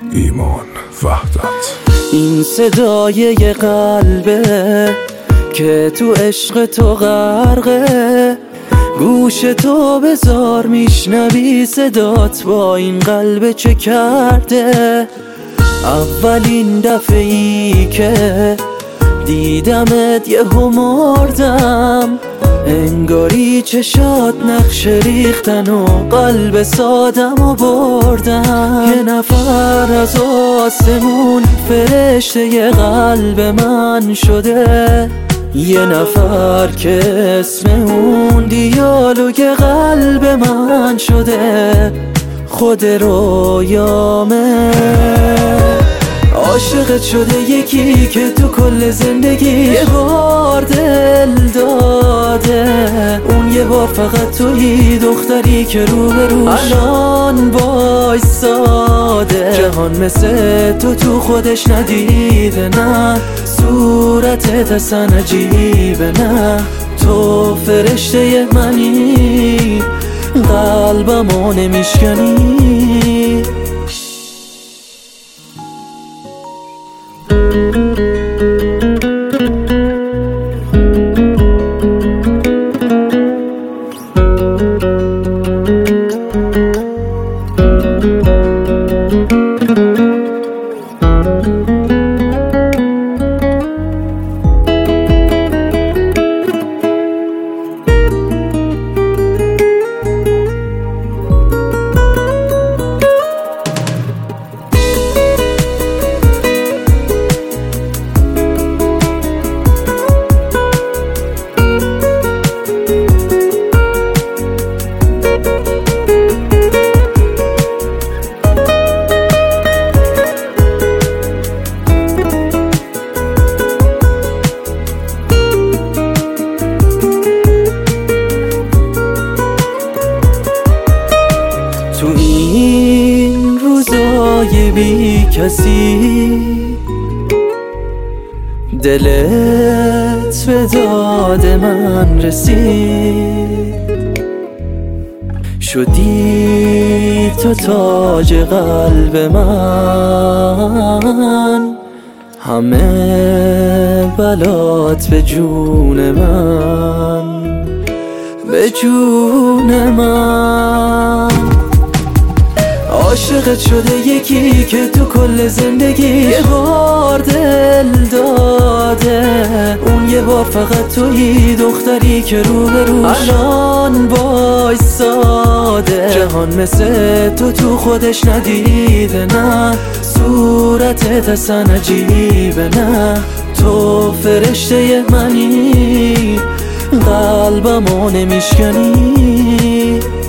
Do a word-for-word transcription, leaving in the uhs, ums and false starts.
ایمان وحدت. این صدای قلبه که تو عشق تو غرقه، گوش تو بذار میشنوی صدات با این قلب چه کرده. اولین دفعی که دیدمت یهو مردم، انگاری چشات نقش ریختن و قلب سادم و بردم. یه نفر از آسمون فرشته ی قلب من شده، یه نفر که اسم اون دیالوگ قلب من شده. خود رویامه عاشقت شده، یکی که تو کل زندگی یه بار دل داده. اون یه بار فقط تویی، دختری که رو به روش الان وایساده. جهان مثل تو تو خودش ندیده، نه صورتت اصلا عجیبه، نه تو فرشته منی، قلبمو نمیشکنی. تو این روزای بی کسی دلت به داد من رسید، شدی تو تاج قلب من. همه بلات به جون من، به جون من. عاشقت شده، یکی که تو کل زندگی یه بار دل داده. اون یه بار فقط تویی، دختری که رو به روش الان وایساده. جهان مثل تو تو خودش ندیده، نه صورتت اصلا عجیبه، نه تو فرشته منی، قلبمو نمیشکنی.